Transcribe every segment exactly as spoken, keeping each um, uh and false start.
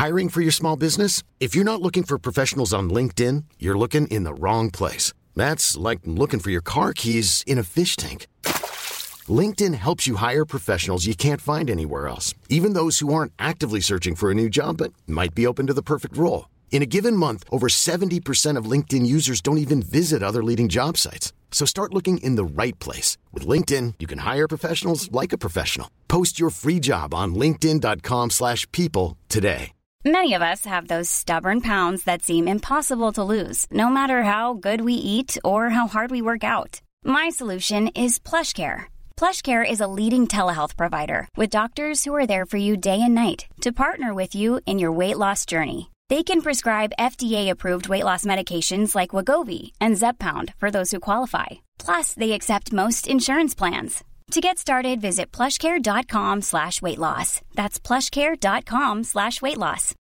Hiring for your small business? If you're not looking for professionals on LinkedIn, you're looking in the wrong place. That's like looking for your car keys in a fish tank. LinkedIn helps you hire professionals you can't find anywhere else, even those who aren't actively searching for a new job but might be open to the perfect role. In a given month, over seventy percent of LinkedIn users don't even visit other leading job sites. So start looking in the right place. With LinkedIn, you can hire professionals like a professional. Post your free job on linkedin dot com slash people today. Many of us have those stubborn pounds that seem impossible to lose, no matter how good we eat or how hard we work out. My solution is PlushCare. PlushCare is a leading telehealth provider with doctors who are there for you day and night to partner with you in your weight loss journey. They can prescribe F D A-approved weight loss medications like Wegovy and Zepbound for those who qualify. Plus, they accept most insurance plans. To get started, visit plushcare.com slash weight loss. That's plushcare.com slash weight loss.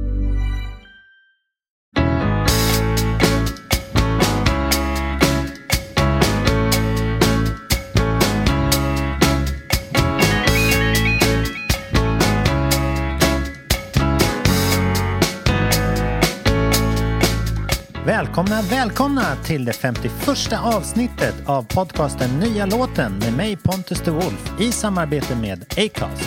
Välkomna, välkomna till det femtioförsta avsnittet av podcasten Nya låten med mig Pontus de Wolf i samarbete med Acast.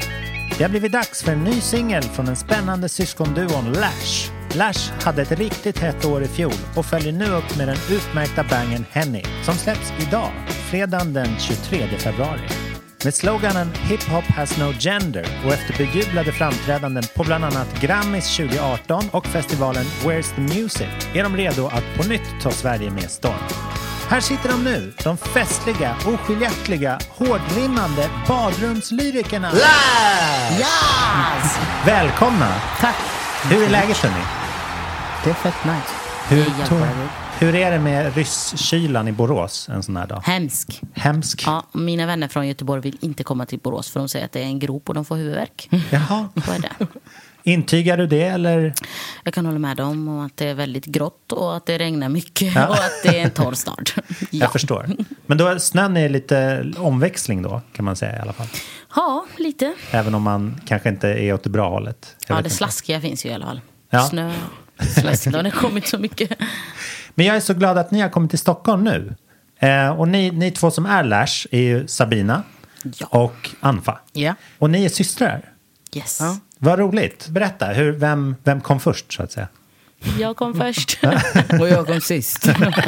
Det har blivit dags för en ny singel från den spännande syskonduon Lash. Lash hade ett riktigt hett år i fjol och följer nu upp med den utmärkta bangen Henny som släpps idag, fredagen den tjugotredje februari. Med sloganen Hip Hop has no gender och efter bejublade framträdanden på bland annat Grammys tjugo arton och festivalen Where's the Music är de redo att på nytt ta Sverige med storm. Här sitter de nu, de festliga, oskiljaktiga, hårdrimmande badrumslyrikerna. Lash! Yes! Välkomna! Tack! Hur är läget för ni? Det är fett nice. Hur, tog, hur är det med rysskylan i Borås en sån här dag? Hemsk. Hemsk? Ja, mina vänner från Göteborg vill inte komma till Borås för de säger att det är en grop och de får huvudvärk. Jaha. Vad är det? Intygar du det eller? Jag kan hålla med dem om att det är väldigt grått och att det regnar mycket ja. och att det är en torr start. Ja. Jag förstår. Men då snön är lite omväxling då kan man säga i alla fall. Ja, lite. Även om man kanske inte är åt det bra hållet. Jag ja, det inte. slaskiga finns ju i alla fall. Ja. Snö, slaskigt, det har kommit så mycket. Men jag är så glad att ni har kommit till Stockholm nu. Eh, och ni, ni två som är Lash är ju Sabina ja. och Anfa. Ja. Och ni är systrar. Yes. Ja. Vad roligt. Berätta, hur, vem, vem kom först så att säga? Jag kom först. Och jag kom sist.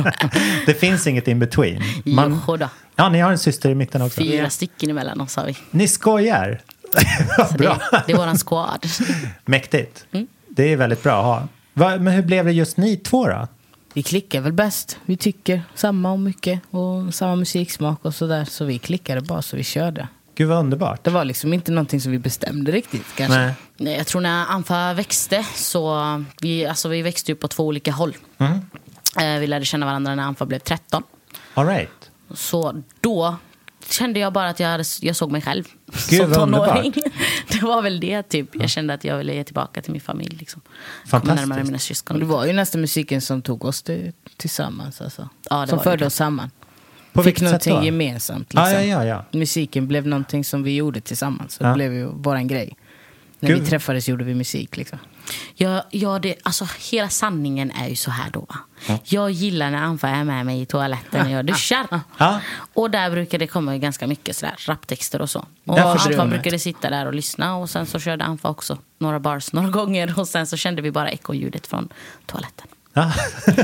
Det finns inget in between. Man, jo då. Ja, ni har en syster i mitten också. Fyra stycken emellan oss har vi. Ni skojar. Bra. Det, det är våran squad. Mäktigt. Mm. Det är väldigt bra att ha. Va, men hur blev det just ni två då? Vi klickar väl bäst. Vi tycker samma om mycket och samma musiksmak och sådär. Så vi klickade bara så vi körde. Gud vad underbart. Det var liksom inte någonting som vi bestämde riktigt kanske. Nej. Nej, jag tror när Anfa växte så vi, alltså, vi växte ju på två olika håll. Mm. Eh, vi lärde känna varandra när Anfa blev tretton. All right. Så då kände jag bara att jag, hade, jag såg mig själv Gud, som tonåring. underbart. Det var väl det typ. Jag kände att jag ville ge tillbaka till min familj. Liksom. Fantastiskt. Komma närmare mina syskon. Och det var ju nästan musiken som tog oss till, tillsammans. Alltså. Ja, det som var förde det. oss samman. På Fick vilket sätt någonting då? gemensamt. Liksom. Ja, ja, ja, ja. Musiken blev någonting som vi gjorde tillsammans. Så Ja. det blev ju våran grej. När Gud. vi träffades gjorde vi musik liksom. Ja, ja det, alltså hela sanningen är ju så här då. Va? Ja. Jag gillar när Anfa är med mig i toaletten när jag duschar. Ja. Och där brukar det komma ganska mycket sådär raptexter och så. Och Jag förstår Anfa det. brukade sitta där och lyssna. Och sen så körde Anfa också några bars några gånger. Och sen så kände vi bara ekoljudet från toaletten. Ja.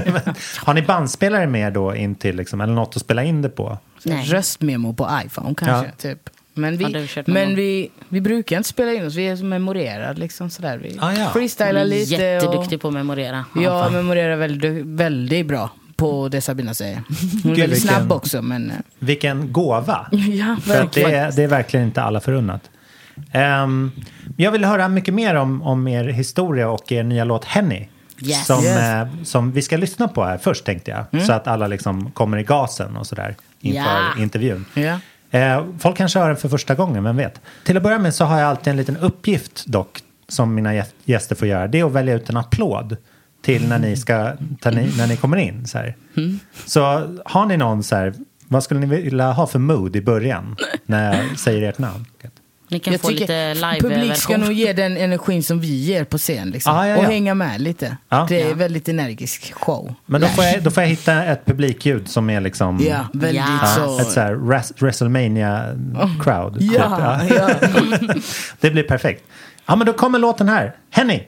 Har ni bandspelare med då in till liksom, eller något att spela in det på? Nej. Röstmemo på iPhone kanske, Ja. typ. Men, Ja, det har vi, vi kört någon men gång. vi, vi brukar inte spela in oss. Vi är som memorerade liksom sådär. Vi Ah, ja. freestylar lite. Jätteduktig på att memorera. Och jag Anfa. memorerar väldigt, väldigt bra på det Sabina säger. Hon är Gud, väldigt snabb vilken- också. Men, Vilken gåva. ja, För att verkligen. det, är, det är verkligen inte alla förunnat. Um, jag vill höra mycket mer om, om er historia och er nya låt Henny. Yes. Som, Yes. eh, som vi ska lyssna på här först tänkte jag. Mm. Så att alla liksom kommer i gasen och sådär inför Ja. intervjun. Ja. Eh, folk kanske hör den för första gången, vem vet. Till att börja med så har jag alltid en liten uppgift dock som mina gä- gäster får göra. Det är att välja ut en applåd till när ni, ska, ta ni, när ni kommer in. Så, här. Mm. Så har ni någon så här, vad skulle ni vilja ha för mood i början när jag säger ert namn? Ni kan jag få lite live publik ska version. nog ge den energin som vi ger på scen liksom. Ah, ja, ja. Och hänga med lite. Ja. Det är Ja. väldigt energisk show. Men då får, jag, då får jag hitta ett publikljud som är liksom Ja, väldigt Ja. så. ett så här res- WrestleMania-crowd. Ja, ja. Det blir perfekt. Ja, men då kommer låten här. Henny!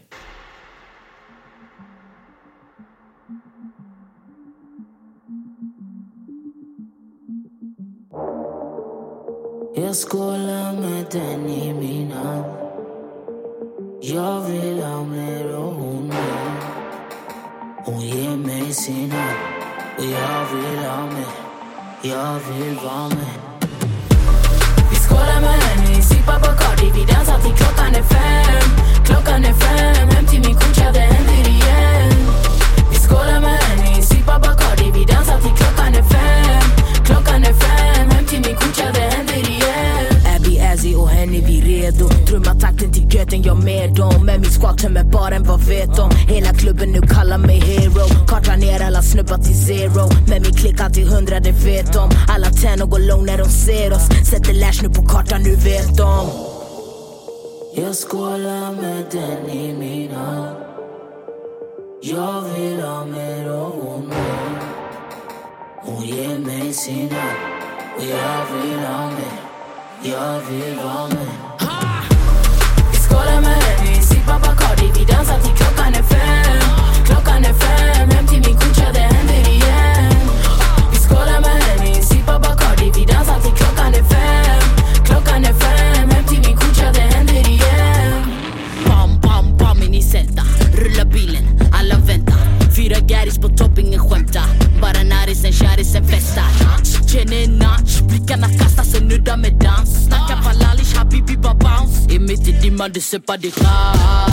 Jag skålar med den i min hand. Jag vill ha mer och hon mer. Hon ger mig sin hand. Och jag vill ha mer. Jag vill vara med. Vi skålar med henne, sippar Bacardi. Vi dansar till klockan är fem. Klockan är fem, hem till min kucha, det händer igen. Vi skålar med henne, sippar Bacardi. Vi dansar till klockan är fem. Klockan är fem, hem till min kucha, det händer igen. Abby, Azzy och Henny, vi redo. Trumma takten till göten, jag med dem. Men min squad tömmer baren, vad vet de? Hela klubben nu kallar mig hero. Kartar ner alla snubbar till zero. Men min klick till hundra, det vet de. Alla tenor går low när de ser oss. Sätter lash nu på kartan, nu vet de. Jag skålar med den i min hand. Jag vill ha mer och hon mer. Hon ger mig sin hand. Och jag vill ha mer. Jag vill vara med. Vi skålar med henne, sippar Bacardi. Vi dansar till klockan är fem. Klockan är fem, hem till min kucha, det händer igen. Vi skålar med henne, sippar Bacardi. Vi dansar till klockan är fem. Klockan är fem, hem till min kucha, det händer igen. Bam, bam, bam in i Celta. Rulla bilen, alla väntar. Fyra garis på topp, ingen skämta. Bara närisen, kärisen festar. Känner natch, blickarna kastas och nuddar med dans. Snackar palalish, habibi bara bounce. I mitt i dimman, du söpar ditt kraft.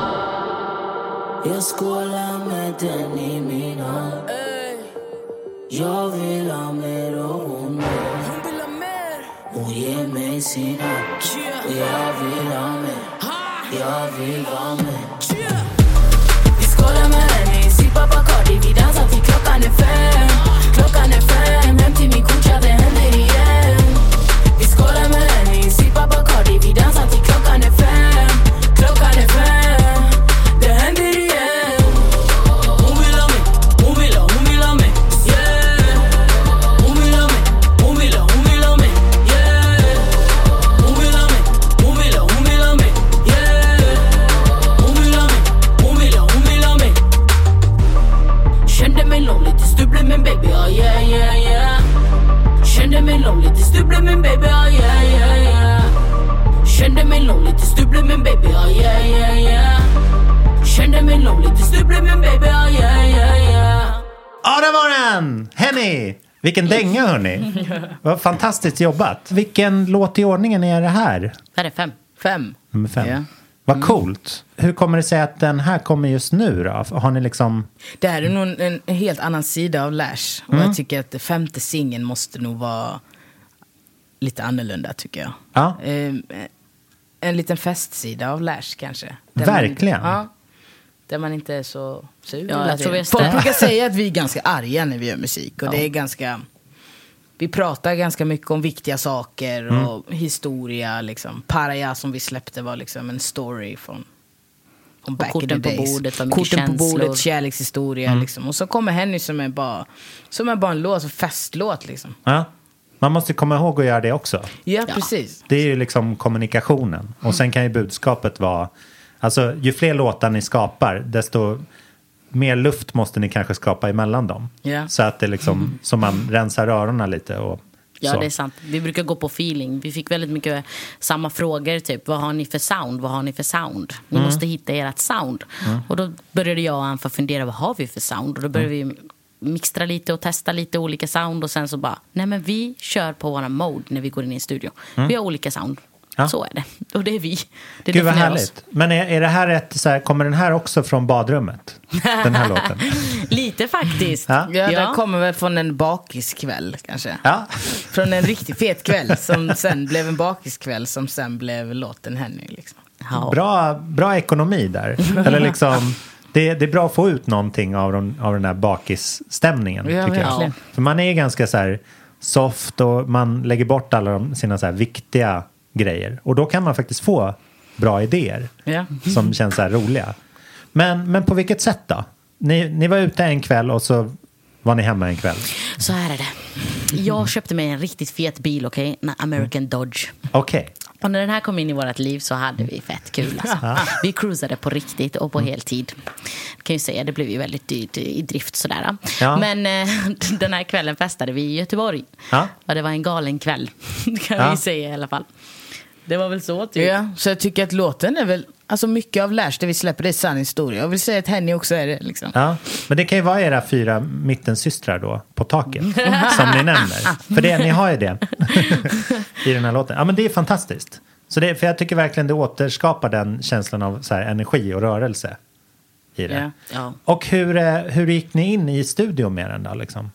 Jag skålar med den i min hand. Jag vill ha mer och hon mer. Hon ger mig sin hand. Och jag vill ha mer. Jag vill vara med. Vi skålar med henne, sippar Bacardi. Vi dansar till klockan är fem. Klockan är fem, hem till min kucha, det händer igen. Vi skålar med henne, sippar Bacardi. Vi dansar till klockan är fem. Klockan är fem, det händer igen. Hon vill ha mig, hon vill ha, hon vill ha mig, yeah. Hon vill ha mig, hon vill ha, hon vill ha mig, yeah. Hon vill ha mig, hon vill ha, hon vill ha mig, yeah. Hon vill ha mig, hon vill ha, hon vill ha mig. Kände mig lonely tills du blev min baby, oh yeah, yeah, yeah. Kände mig lonely tills du blev min baby, oh yeah, yeah, yeah. Kände mig lonely tills du blev min baby, oh yeah, yeah, yeah. Kände mig lonely tills du blev min baby, oh yeah, yeah, yeah. Ja, där var den! Henny! Vilken dänga, hörni. Vad fantastiskt jobbat. Vilken låt i ordningen är det här? Här är fem. Fem. Nummer fem. Ja. Vad coolt. Hur kommer det sig att den här kommer just nu då? Har ni liksom... Det här är nog en, en helt annan sida av Lash. Och Mm. jag tycker att det femte singeln måste nog vara lite annorlunda, tycker jag. Ja. Eh, en liten festsida av Lash kanske. Där Verkligen. Man, ja, där man inte är så sur. Ja, jag tror vi är Folk städ- brukar säga att vi är ganska arga när vi gör musik. Och det är ganska... Vi pratar ganska mycket om viktiga saker och Mm. historia. Liksom. Paraya som vi släppte var liksom en story från, från back in the korten på days. bordet var mycket Korten på känslor. bordet, kärlekshistoria. Mm. Liksom. Och så kommer Henny som är bara, som är bara en låt, en festlåt. Liksom. Ja. Man måste komma ihåg att göra det också. Ja, precis. Det är ju liksom kommunikationen. Och sen kan ju budskapet vara... Alltså, ju fler låtar ni skapar, desto mer luft måste ni kanske skapa emellan dem. Ja. Så att det liksom, så man rensar öronen lite och Ja, så. det är sant. Vi brukar gå på feeling. Vi fick väldigt mycket samma frågor, typ vad har ni för sound? Vad har ni för sound? Ni Mm. måste hitta ert sound. Och då började jag och Anfa fundera, vad har vi för sound? Och då började Mm. vi mixtra lite och testa lite olika sound. Och sen så bara, nej men vi kör på våra mode när vi går in i en studio. Vi har olika sound. Ja. Så är det. Och det är vi. Det Gud vad definierar härligt. oss. Men är, är det här ett, så här, kommer den här också från badrummet? Den här låten? Lite faktiskt. Ja. Ja, den kommer väl från en bakiskväll kanske. Ja. Från en riktigt fet kväll som sen blev en bakiskväll som sen blev låten Henny. Liksom. Ja. Bra, bra ekonomi där. Eller liksom, det, det är bra att få ut någonting av, den, av den här bakisstämningen. Ja, tycker jag. verkligen. För man är ganska så här soft och man lägger bort alla de, sina så här viktiga grejer. Och då kan man faktiskt få bra idéer Ja. som känns så här roliga. Men, men på vilket sätt då? Ni, ni var ute en kväll och så var ni hemma en kväll. Så här är det. Jag köpte mig en riktigt fet bil, okej? Okay? En American Dodge. Okej. Okay. Och när den här kom in i vårt liv så hade vi fett kul. Alltså. Vi cruisade på riktigt och på heltid. Kan ju säga, det blev ju väldigt dyrt i drift sådär. Ja. Men eh, den här kvällen festade vi i Göteborg. Ja. Och det var en galen kväll, kan Ja. vi säga i alla fall. Det var väl så typ. Ja, så jag tycker att låten är väl, alltså mycket av Lash det vi släpper, det är sann historia. Jag vill säga att Henny också är det liksom. Ja, men det kan ju vara era fyra mittensystrar då på taket som ni nämner. För det, ni har ju det i den här låten. Ja, men det är fantastiskt. Så det, för jag tycker verkligen det återskapar den känslan av så här, energi och rörelse i det. Ja. Ja. Och hur, eh, hur gick ni in i studion med den då liksom?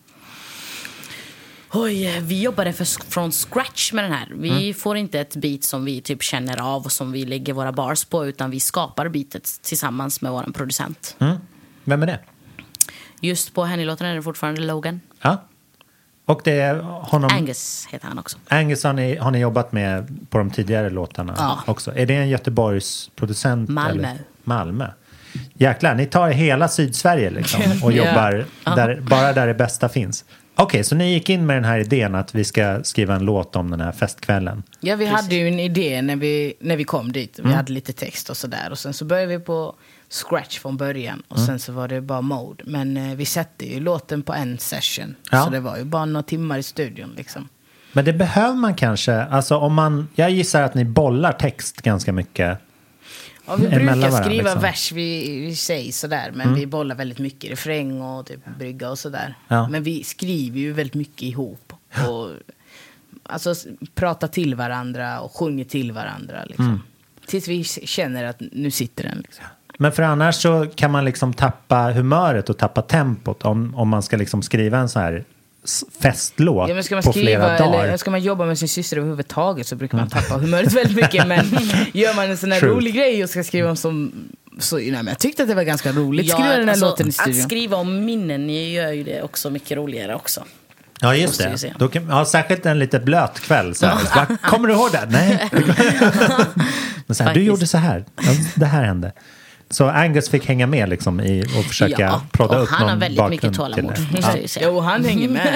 Oj, vi jobbade för, från scratch med den här. Vi Mm. får inte ett beat som vi typ känner av och som vi lägger våra bars på, utan vi skapar beatet tillsammans med vår producent. Mm. Vem är det? Just på Henny-låten är det fortfarande Logan. Ja. Och det är honom... Angus heter han också. Angus har ni, har ni jobbat med på de tidigare låtarna Ja. också. Är det en Göteborgs producent? Malmö. Eller? Malmö. Jäklar, ni tar hela Sydsverige liksom och Ja. jobbar där, bara där det bästa finns. Okej, okay, så ni gick in med den här idén att vi ska skriva en låt om den här festkvällen. Ja, vi hade ju en idé när vi, när vi kom dit. Vi hade lite text och sådär. Och sen så började vi på scratch från början. Och sen så var det bara mode. Men eh, vi satte ju låten på en session. Ja. Så det var ju bara några timmar i studion liksom. Men det behöver man kanske, alltså om man, jag gissar att ni bollar text ganska mycket. Ja, vi Emellan brukar varandra, skriva liksom. vers vi, vi säger sådär. Men vi bollar väldigt mycket refräng och typ brygga och sådär. Ja. Men vi skriver ju väldigt mycket ihop. Och alltså s- pratar till varandra och sjunger till varandra liksom. Tills vi känner att nu sitter den liksom. Men för annars så kan man liksom tappa humöret och tappa tempot om, om man ska liksom skriva en så här s- festlåt Ja, men ska man på skriva flera dagar. eller ska man jobba med sin syster överhuvudtaget så brukar man tappa humöret väldigt mycket. Men gör man en sån här True. rolig grej och ska skriva om som... Så, nej, men jag tyckte att det var ganska roligt att Ja, skriva den här alltså, låten i att studion. skriva om minnen gör ju det också mycket roligare också. Ja, just Måste vi det. se. Då kan, ja, särskilt en lite blöt kväll. Så här. Va, kommer du ihåg det? Nej. Men så här, du Faktiskt. gjorde så här. Ja, det här hände. Så Angus fick hänga med liksom i och försöka Ja, prodda och upp han någon har väldigt bakgrund mycket till tålamod. det. Måste jag ju säga. Jo, han hänger med.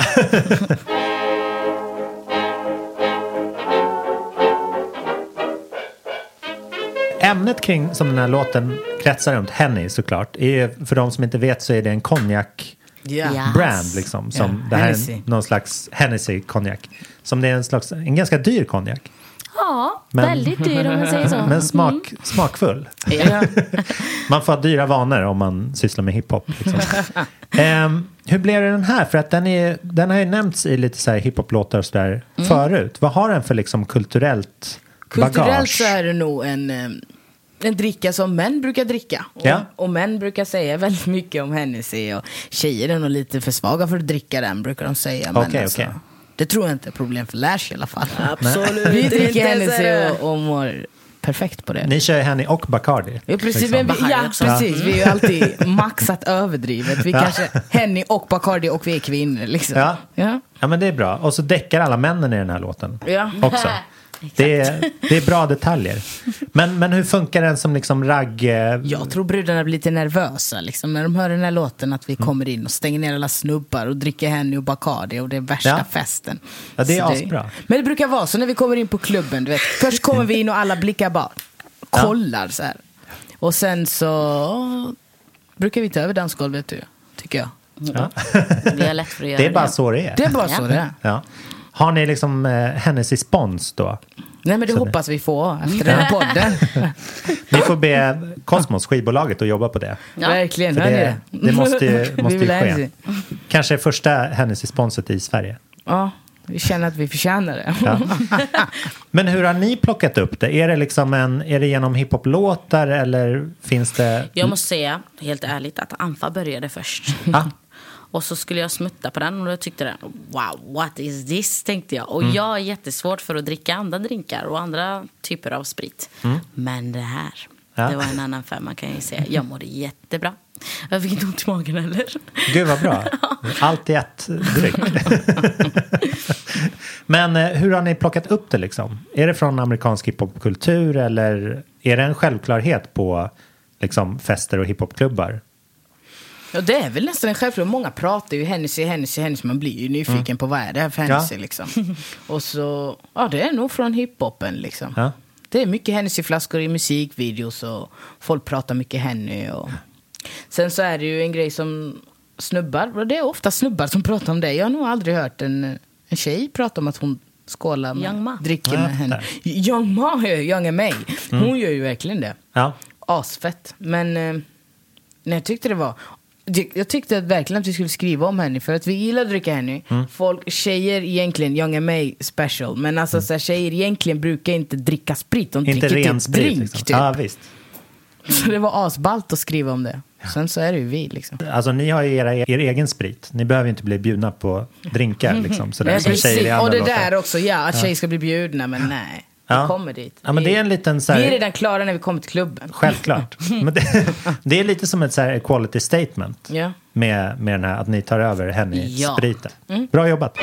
Ämnet kring som den här låten kretsar runt, Henny såklart, är, för de som inte vet så är det en konjak Ja. Ja. brand liksom. Som Ja, det här Hennessy. är någon slags Hennessy-konjak. Som det är en slags, en ganska dyr konjak. Ja, Men- väldigt dyr om man säger så. Men smak, smakfull. Ja. Man får ha dyra vanor om man sysslar med hiphop. Liksom. Ehm, hur blev det den här? För att den, är, den har ju nämnts i lite så här hiphop-låtar och sådär förut. Vad har den för liksom kulturellt Kulturellt bagage? så är det nog en, eh, en dricka som män brukar dricka. Och, Ja. och män brukar säga väldigt mycket om Hennessy. Och tjejer är nog lite för svaga för att dricka den, brukar de säga. Men Okej, alltså, okej. det tror jag inte är problem för Lash i alla fall. Absolut Vi inte, dricker så är Hennessy det. och, och mår perfekt på det. Ni kör Henny och Bacardi. Ja, precis, liksom. men vi, ja, Bacardi också. precis. Vi är ju alltid maxat överdrivet. Vi Ja. kanske Henny och Bacardi och vi är kvinnor liksom. Ja. Ja. Ja, men det är bra. Och så däckar alla männen i den här låten Ja. också. Det är, det är bra detaljer. Men, men hur funkar den som liksom ragg... eh, Jag tror brudarna blir lite nervösa liksom, när de hör den här låten att vi Mm. kommer in och stänger ner alla snubbar och dricker Henny och Bacardi och det är värsta Ja. festen. Ja, det är Så asbra. Men det brukar vara så när vi kommer in på klubben, du vet. Först kommer vi in och alla blickar bara kollar så här. Och sen så brukar vi ta över dansgolvet, du, tycker jag. Ja. Vi har lätt för att göra Det det. är bara så det är. Det är bara Ja. så det är. Ja. Har ni liksom eh, Hennessy spons då? Nej, men det Så hoppas vi få efter den här podden. Ni får be Cosmos, skivbolaget, att jobba på det. Ja. Verkligen, För hör ni det, det måste ju, Vi måste vill ju ha ske. Hennessy. Kanske första Hennessy-sponset i Sverige. Ja, vi känner att vi förtjänar det. Ja. Men hur har ni plockat upp det? Är det, liksom en, är det genom hiphop-låtar eller finns det... Jag måste säga, helt ärligt, att Anfa började först. Ja. Och så skulle jag smutta på den och jag tyckte den, wow, what is this, tänkte jag. Och Mm. jag är jättesvårt för att dricka andra drinkar och andra typer av sprit. Men det här, Ja. det var en annan femma kan jag ju säga. Jag mådde jättebra. Jag fick inte ont i magen heller. Gud vad bra. Allt i ett dryck. Men eh, hur har ni plockat upp det liksom? Är det från amerikansk hiphopkultur eller är det en självklarhet på liksom, fester och hiphopklubbar? Ja, det är väl nästan en självklart. Många pratar ju Hennessy, Hennessy, Hennessy. Man blir ju nyfiken mm. på vad är det här för Hennessy ja. liksom. Och så, ja det är nog från hiphopen liksom. Ja. Det är mycket Hennessy-flaskor i musikvideos och folk pratar mycket Henny och... Sen så är det ju en grej som snubbar, och det är ofta snubbar som pratar om det. Jag har nog aldrig hört en, en tjej prata om att hon skålar med, Young Ma. dricker med ja, henne. Young Ma, Young M A. Hon mm. gör ju verkligen det. Ja. Asfett. Men eh, nej, jag tyckte det var... Jag tyckte att verkligen att vi skulle skriva om henne för att vi gillar att dricka henne. Mm. Folk, tjejer egentligen, Young M A special. Men alltså mm. så här, tjejer egentligen brukar inte dricka sprit. De inte dricker ren typ sprit drink, liksom. typ. Ja, visst. Så det var asballt att skriva om det. Sen så är det ju vi liksom. Alltså ni har ju era, er egen sprit. Ni behöver inte bli bjudna på drinkar liksom. Sådär, ja, som tjejer i andra och det låtar. där också, ja, att tjejer ska bli bjudna, men nej. Ja. Vi kommer dit. Ja, men det är en liten så här... Vi är redan klara när vi kommer till klubben. Självklart. Men det, det är lite som ett så här equality statement. Ja. Med, med den här, att ni tar över henne i ja. spriten. Mm. Bra jobbat.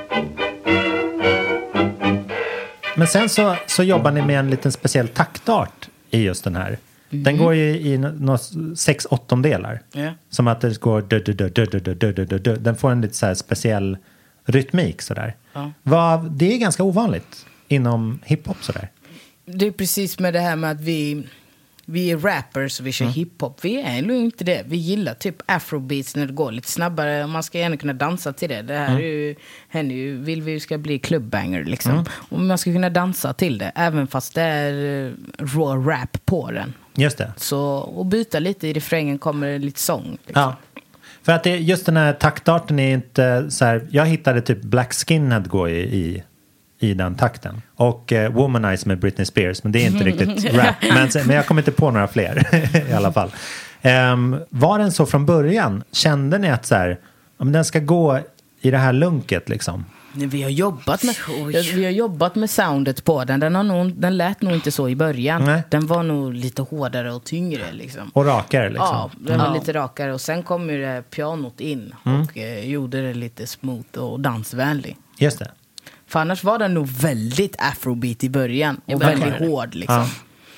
Men sen så, så jobbar ni med en liten speciell taktart i just den här. Mm. Den går ju i no, sex åttondelar. Yeah. Som att det går... Dö, dö, dö, dö, dö, dö, dö, dö. Den får en lite så här speciell rytmik sådär. Ja. Vad, det är ganska ovanligt inom hiphop sådär. Det är precis med det här med att vi... Vi är rappers och vi kör mm. hiphop. Vi är nog inte det. Vi gillar typ afrobeats när det går lite snabbare. Man ska gärna kunna dansa till det. Det här mm. är ju, henne ju, vill vi ska bli clubbanger liksom. Mm. Och man ska kunna dansa till det. Även fast det är raw rap på den. Just det. Så, och byta lite i refrängen kommer det lite sång. Liksom. Ja. För att det, just den här taktarten är inte så här... Jag hittade typ Black Skinhead gå i... i i den takten. Och eh, Womanize med Britney Spears. Men det är inte riktigt rap. Men, men jag kommer inte på några fler i alla fall. Um, var den så från början? Kände ni att så här, om den ska gå i det här lunket liksom? Vi har jobbat med vi har jobbat med soundet på den. Den, har nog, den lät nog inte så i början. Nej. Den var nog lite hårdare och tyngre liksom. Och rakare liksom. Ja, den var mm. lite rakare. Och sen kom ju det pianot in mm. och eh, gjorde det lite smooth och dansvänlig. Just det. För annars var den nog väldigt afrobeat i början. Och väldigt början. hård liksom. Ja.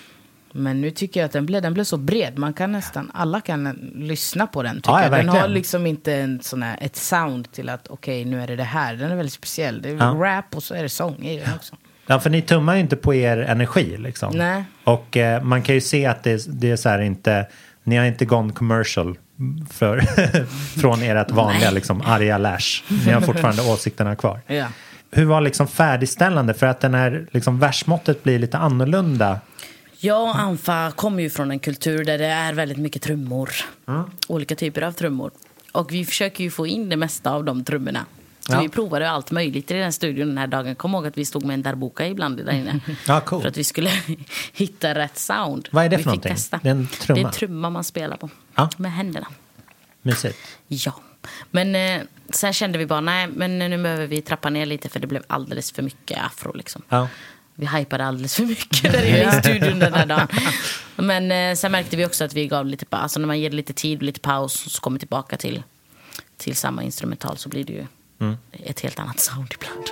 Men nu tycker jag att den blev, den blev så bred. Man kan nästan, alla kan lyssna på den. Ja, jag. Den har liksom inte en sån här, ett sound till att okej, okay, nu är det det här. Den är väldigt speciell. Det är ja. rap och så är det sång i den också. Ja, för ni tummar ju inte på er energi liksom. Nej. Och eh, man kan ju se att det, det är så här inte, ni har inte gone commercial för, från ert vanliga liksom arga lash. Ni har fortfarande åsikterna kvar. Ja. Hur var liksom färdigställande för att den här liksom versmåttet blir lite annorlunda? Ja, Anfa kommer ju från en kultur där det är väldigt mycket trummor. Mm. Olika typer av trummor. Och vi försöker ju få in det mesta av de trummorna. Så ja. vi provade allt möjligt i den studion den här dagen. Kom ihåg att vi stod med en darbuka ibland där inne. Ja, cool. För att vi skulle hitta rätt sound. Vad är det för vi någonting? Testa. Det är en trumma? Det är en trumma man spelar på. Ja. Med händerna. Mysigt. Ja. Men eh, sen kände vi bara, nej, men nu behöver vi trappa ner lite för det blev alldeles för mycket afro liksom. Ja. Vi hypade alldeles för mycket där inne i studion den här dagen. Men eh, sen märkte vi också att vi gav lite, alltså när man ger lite tid, lite paus och så kommer tillbaka till, till samma instrumental så blir det ju mm. ett helt annat sound ibland.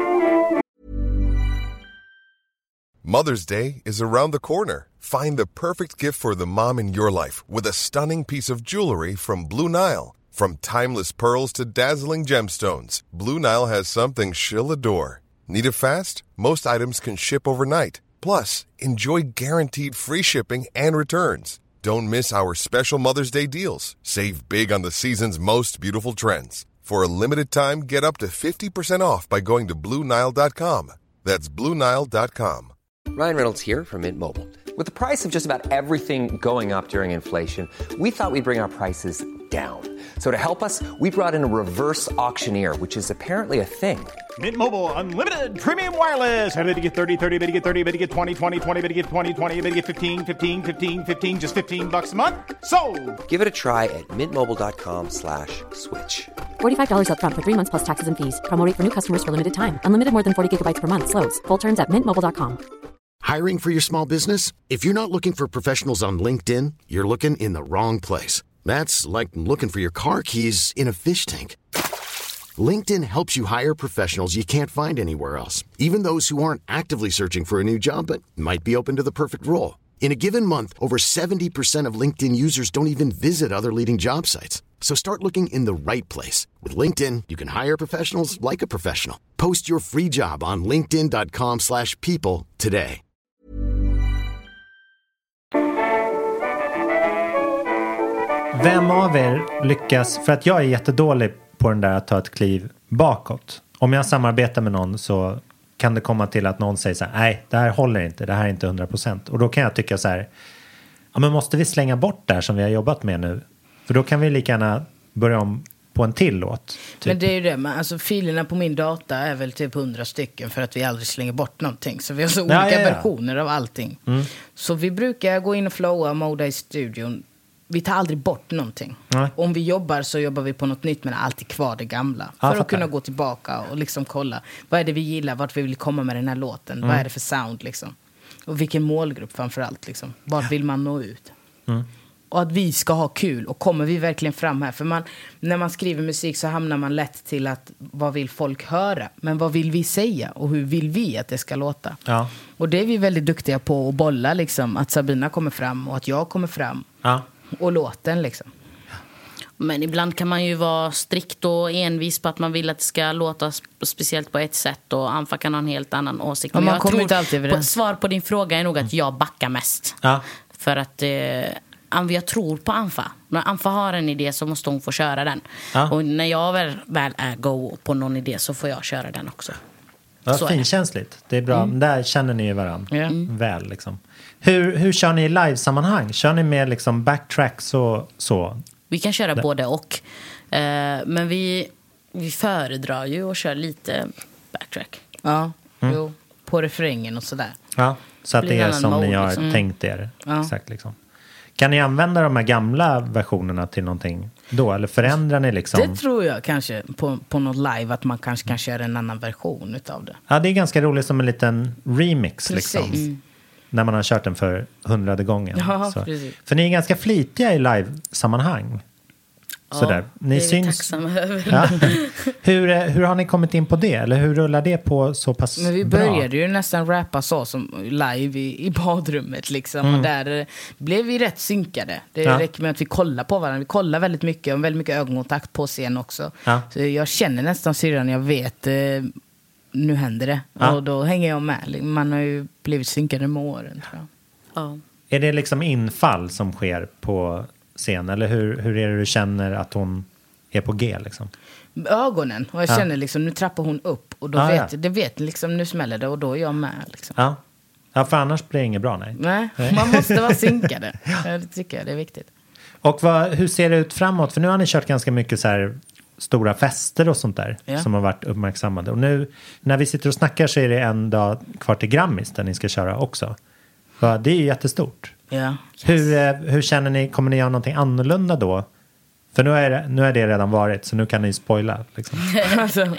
Mother's Day is around the corner. Find the perfect gift for the mom in your life with a stunning piece of jewelry from Blue Nile. From timeless pearls to dazzling gemstones, Blue Nile has something she'll adore. Need it fast? Most items can ship overnight. Plus, enjoy guaranteed free shipping and returns. Don't miss our special Mother's Day deals. Save big on the season's most beautiful trends. For a limited time, get up to fifty percent off by going to Blue Nile dot com. That's Blue Nile dot com. Ryan Reynolds here from Mint Mobile. With the price of just about everything going up during inflation, we thought we'd bring our prices down. So to help us, we brought in a reverse auctioneer, which is apparently a thing. Mint Mobile Unlimited Premium Wireless. How to get thirty, thirty, how to get thirty, how to get twenty, twenty, twenty, how to get twenty, twenty, how to get fifteen, fifteen, fifteen, fifteen, just fifteen bucks a month? Sold! Give it a try at mintmobile.com slash switch. forty-five dollars up front for three months plus taxes and fees. Promo rate for new customers for limited time. Unlimited more than forty gigabytes per month. Slows full terms at mint mobile dot com. Hiring for your small business? If you're not looking for professionals on LinkedIn, you're looking in the wrong place. That's like looking for your car keys in a fish tank. LinkedIn helps you hire professionals you can't find anywhere else, even those who aren't actively searching for a new job but might be open to the perfect role. In a given month, over seventy percent of LinkedIn users don't even visit other leading job sites. So start looking in the right place. With LinkedIn, you can hire professionals like a professional. Post your free job on linkedin dot com slash people today. Vem av er lyckas, för att jag är jättedålig på den där att ta ett kliv bakåt. Om jag samarbetar med någon så kan det komma till att någon säger så här: nej, det här håller inte, det här är inte hundra procent. Och då kan jag tycka så här: ja, men måste vi slänga bort det här som vi har jobbat med nu? För då kan vi lika gärna börja om på en till låt. Typ. Men det är ju det, men alltså filerna på min data är väl typ hundra stycken för att vi aldrig slänger bort någonting. Så vi har så olika ja, ja, ja. versioner av allting. Mm. Så vi brukar gå in och flowa och moda i studion. Vi tar aldrig bort någonting. Nej. Om vi jobbar så jobbar vi på något nytt, men alltid kvar det gamla. Ja, för att kunna gå tillbaka och liksom kolla. Vad är det vi gillar? Vart vi vill komma med den här låten? Mm. Vad är det för sound liksom? Och vilken målgrupp framförallt liksom. Vart vill man nå ut? Mm. Och att vi ska ha kul. Och kommer vi verkligen fram här? För man, när man skriver musik så hamnar man lätt till att vad vill folk höra? Men vad vill vi säga? Och hur vill vi att det ska låta? Ja. Och det är vi väldigt duktiga på att bolla liksom. Att Sabina kommer fram och att jag kommer fram. Ja. Och låten liksom. Men ibland kan man ju vara strikt och envis på att man vill att det ska låta speciellt på ett sätt. Och Anfa kan ha en helt annan åsikt. Men man jag kommer inte alltid på, svar på din fråga är nog att jag backar mest. Ja. För att eh, jag tror på Anfa. När Anfa har en idé så måste hon få köra den. Ja. Och när jag väl, väl är go på någon idé så får jag köra den också. Ja, finkänsligt. Det är bra. Mm. Där känner ni ju varandra mm. väl liksom. Hur, hur kör ni i live-sammanhang? Kör ni med liksom backtracks och så? Vi kan köra det. Både och. Eh, men vi, vi föredrar ju att köra lite backtrack. Ja, mm. jo, på refrängen och sådär. Ja, så att det är som ni har liksom. tänkt er. Ja. Exakt liksom. Kan ni använda de här gamla versionerna till någonting då? Eller förändrar ni liksom? Det tror jag kanske på, på något live att man kanske kan köra en annan version utav det. Ja, det är ganska roligt som en liten remix. Precis. Liksom. Mm. När man har kört den för hundrade gången. Ja, precis. För ni är ganska flitiga i live-sammanhang. Ja, sådär. Ni det är syns... vi tacksamma över. Ja. hur, hur har ni kommit in på det? Eller hur rullar det på så pass Men vi bra? började ju nästan rappa så som live i, i badrummet liksom. Mm. Och där blev vi rätt synkade. Det ja. räcker med att vi kollar på varandra. Vi kollar väldigt mycket och väldigt mycket ögonkontakt på scen också. Ja. Så jag känner nästan syrran, jag vet... Eh, nu händer det. Ja. Och då hänger jag med. Man har ju blivit synkade med åren, tror jag. Ja. Är det liksom infall som sker på scen? Eller hur, hur är det du känner att hon är på G liksom? Ögonen. Och jag ja. känner liksom, nu trappar hon upp. Och då ja, vet, ja. det vet liksom, nu smäller det och då är jag med liksom. Ja. Ja, för annars blir det inget bra, nej. Nej, nej. Man måste vara synkade. Det tycker jag, det är viktigt. Och vad, hur ser det ut framåt? För nu har ni kört ganska mycket så här... stora fester och sånt där ja. som har varit uppmärksammade. Och nu när vi sitter och snackar så är det en dag kvar till Grammis där ni ska köra också. Så det är ju jättestort. Ja. Yes. Hur, hur känner ni, kommer ni göra någonting annorlunda då? För nu är det, nu är det redan varit så nu kan ni spoila. Liksom. alltså,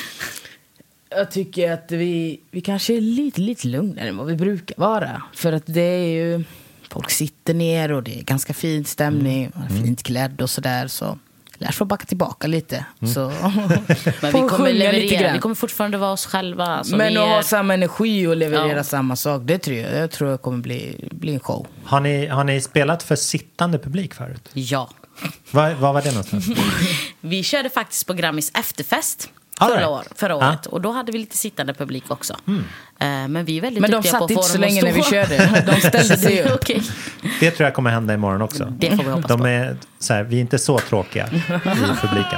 jag tycker att vi, vi kanske är lite, lite lugnare än vad vi brukar vara. För att det är ju, folk sitter ner och det är ganska fin stämning. Mm. Mm. Fint klädd och sådär så. Lär få backa tillbaka lite. Mm. Så men vi kommer leverera. Vi kommer fortfarande vara oss själva. Men att är... ha samma energi och leverera ja. samma sak. Det tror jag. Jag tror det kommer bli, bli en show. Har ni, har ni spelat för sittande publik förut? Ja. Var, var var det någonstans? Vi körde faktiskt på Grammis efterfest. Förra, right. år, förra året. Ah. Och då hade vi lite sittande publik också. Mm. Uh, men vi är väldigt men duktiga på att få dem att stå. Men de satt inte så länge när vi körde. De ställde sig upp. Okay. Det tror jag kommer hända imorgon också. Det får vi hoppas de är, så här, vi är inte så tråkiga i publiken.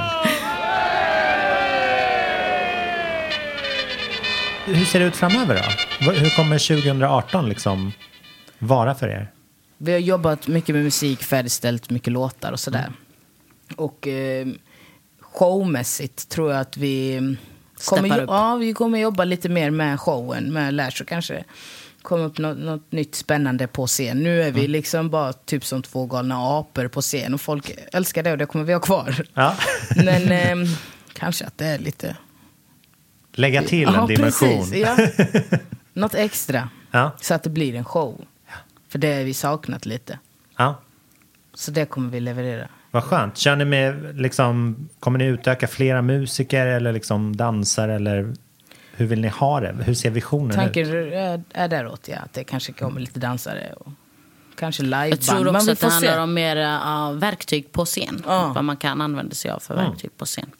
Hur ser det ut framöver då? Hur kommer tjugo arton liksom vara för er? Vi har jobbat mycket med musik, färdigställt mycket låtar och sådär. Mm. Och... Eh, showmässigt tror jag att vi kommer, ja, vi kommer jobba lite mer med showen, med Lash och kanske komma upp något, något nytt spännande på scen. Nu är vi mm. liksom bara typ som två galna apor på scen och folk älskar det och det kommer vi ha kvar. Ja. Men eh, kanske att det är lite... Lägga till ja, en dimension. Precis, ja. Något extra. Ja. Så att det blir en show. För det har vi saknat lite. Ja. Så det kommer vi leverera. Vad skönt. Kör ni med, liksom, kommer ni utöka flera musiker eller liksom dansare eller hur vill ni ha det? Hur ser visionen Tanken ut? är, är däråt, ja. Att det kanske kommer lite dansare och kanske live. Jag tror också att det handlar se. om mer uh, verktyg på scen. Ja. Vad man kan använda sig av för mm. verktyg på scen.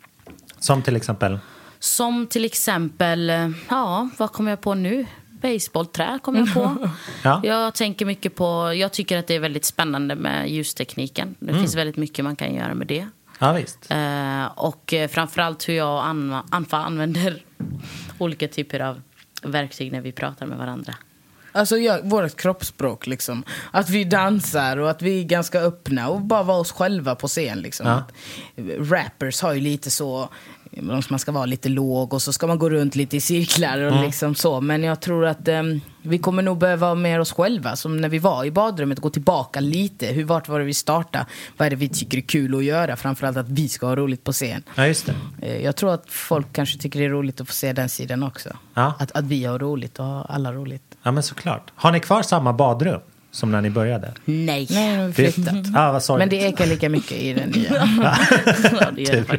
Som till exempel? Som till exempel, ja, vad kommer jag på nu? Baseballträ kommer jag på. ja. Jag tänker mycket på, jag tycker att det är väldigt spännande med ljustekniken. Det mm. finns väldigt mycket man kan göra med det. Ja, visst. Uh, och framförallt hur jag och Anfa, Anfa använder olika typer av verktyg när vi pratar med varandra. Alltså jag, vårt kroppsspråk liksom. Att vi dansar och att vi är ganska öppna och bara vara oss själva på scen liksom. Ja. Rappers har ju lite så, man ska vara lite låg och så ska man gå runt lite i cirklar och mm. liksom så. Men jag tror att um, vi kommer nog behöva vara med oss själva. Som när vi var i badrummet, gå tillbaka lite. Hur vart var det vi startade? Vad är det vi tycker är kul att göra? Framförallt att vi ska ha roligt på scen. Ja, just det. Jag tror att folk kanske tycker det är roligt att få se den sidan också. Ja. Att, att vi har roligt och har alla roligt. Ja, men såklart. Har ni kvar samma badrum som när ni började? Nej. Nej, nu har vi flyttat. Det, ah, vad men det ekar lika mycket i den nya. Ja, det gör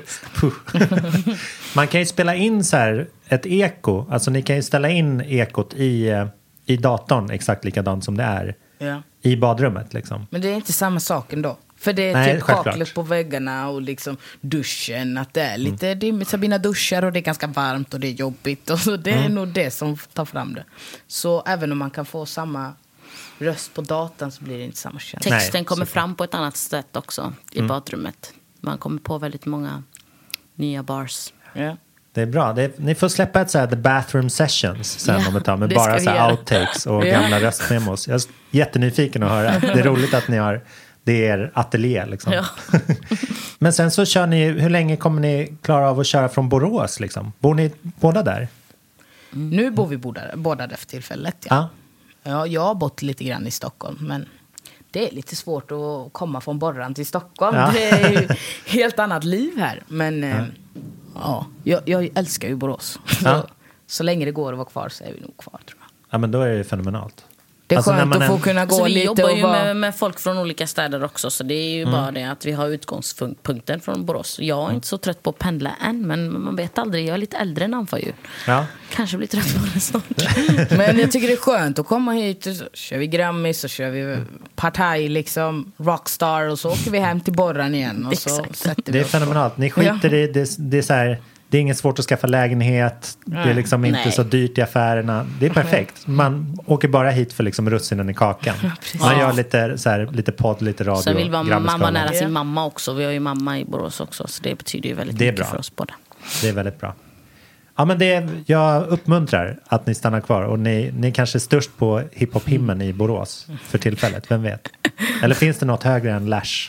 det. Man kan ju spela in så här ett eko. Alltså ni kan ju ställa in ekot i, i datorn exakt likadant som det är ja. i badrummet. Liksom. Men det är inte samma sak ändå. För det är Nej, typ kaklet på väggarna och liksom duschen. Att det är lite mm. dimmigt. Sabina duschar och det är ganska varmt och det är jobbigt. Och så det är mm. nog det som tar fram det. Så även om man kan få samma röst på datan så blir det inte samma känsla. Texten Nej, kommer fram på ett annat sätt också i mm. badrummet. Man kommer på väldigt många nya bars. Ja. Det är bra. Det är, ni får släppa ett så här The Bathroom Sessions sen ja, om ett tag med bara så här outtakes och ja. gamla röstmemos. Jag är jättenyfiken att höra. Det är roligt att ni har det är er ateljé liksom. Ja. Men sen så kör ni, hur länge kommer ni klara av att köra från Borås liksom? Bor ni båda där? Mm. Nu bor vi båda, båda där för tillfället, ja. Ah. Ja, jag har bott lite grann i Stockholm, men det är lite svårt att komma från Borran till Stockholm. Ja. Det är ju helt annat liv här. Men ja, ja jag, jag älskar ju Borås. Ja. Så, så länge det går att vara kvar så är vi nog kvar, tror jag. Ja, men då är det fenomenalt. Det är alltså, skönt att få kunna gå alltså, vi lite jobbar och ju bara... med, med folk från olika städer också. Så det är ju mm. bara det att vi har utgångspunkten från Borås. Jag är mm. inte så trött på att pendla än. Men man vet aldrig, jag är lite äldre än Anfa ju. Ja. Kanske blir trött på det snart. Men jag tycker det är skönt att komma hit. Så kör vi Grammis, så kör vi Partaj liksom, Rockstar. Och så åker vi hem till Borran igen. Och så sätter vi det är fenomenalt. Ni skiter ja. i det, det är så här... Det är inget svårt att skaffa lägenhet. Mm. Det är liksom inte Nej. så dyrt i affärerna. Det är perfekt. Man åker bara hit för liksom russinen i kakan. Ja, man gör lite, så här, lite podd, lite radio. Så vill man mamma nära sin mamma också. Vi har ju mamma i Borås också. Så det betyder ju väldigt mycket bra. För oss båda. Det är väldigt bra. Ja, men det, jag uppmuntrar att ni stannar kvar. Och ni, ni kanske är störst på hiphop-himmen i Borås för tillfället. Vem vet? Eller finns det något högre än Lash?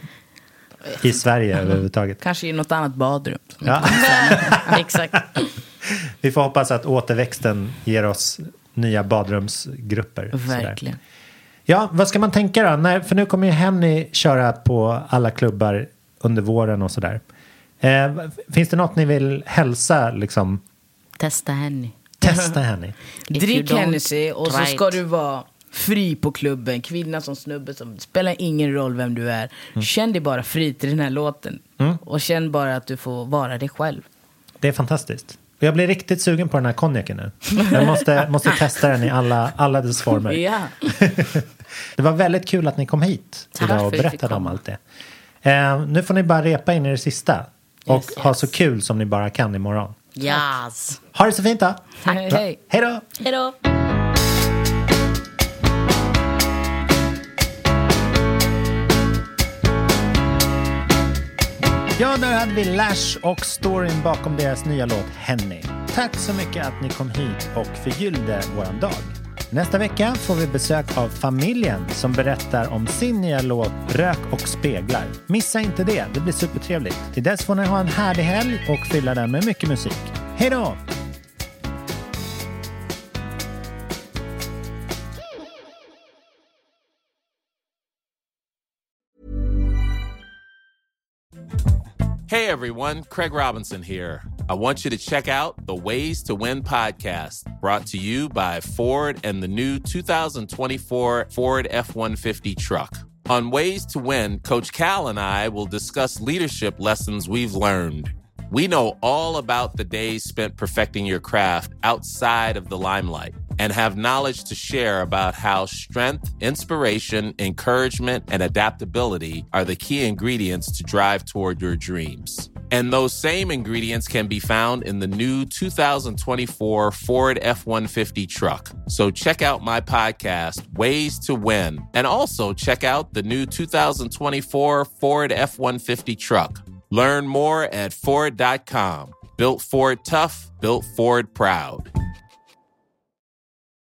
I Sverige överhuvudtaget. Kanske i något annat badrum. Ja. Exakt. Vi får hoppas att återväxten ger oss nya badrumsgrupper. Verkligen. Sådär. Ja, vad ska man tänka då? När, för nu kommer ju Henny köra på alla klubbar under våren och sådär. Eh, finns det något ni vill hälsa liksom? Testa Henny. Testa Henny. Drick Hennessy och så ska du vara fri på klubben, kvinna som snubbe som spelar ingen roll vem du är. Mm. Känn dig bara fri till den här låten. Mm. Och känn bara att du får vara dig själv. Det är fantastiskt. Jag blir riktigt sugen på den här konjaken nu. Jag måste, måste testa den i alla, alla dess former. Ja. Det var väldigt kul att ni kom hit idag och berättade om allt det. Eh, nu får ni bara repa in i det sista. Och yes, ha yes. så kul som ni bara kan imorgon. Yes. Ha det så fint då. Tack. Hej. Hej då. Hej då. Ja, där hade vi Lash och storyn bakom deras nya låt Henny. Tack så mycket att ni kom hit och förgyllde våran dag. Nästa vecka får vi besök av familjen som berättar om sin nya låt Rök och speglar. Missa inte det, det blir supertrevligt. Till dess får ni ha en härlig helg och fylla den med mycket musik. Hej då! Hey everyone, Craig Robinson here. I want you to check out the Ways to Win podcast, brought to you by Ford and the new two thousand twenty-four Ford F one fifty truck. On Ways to Win, Coach Cal and I will discuss leadership lessons we've learned. We know all about the days spent perfecting your craft outside of the limelight and have knowledge to share about how strength, inspiration, encouragement, and adaptability are the key ingredients to drive toward your dreams. And those same ingredients can be found in the new two thousand twenty-four Ford F one fifty truck. So check out my podcast, Ways to Win, and also check out the new two thousand twenty-four Ford F one fifty truck. Learn more at Ford dot com. Built Ford tough, built Ford proud.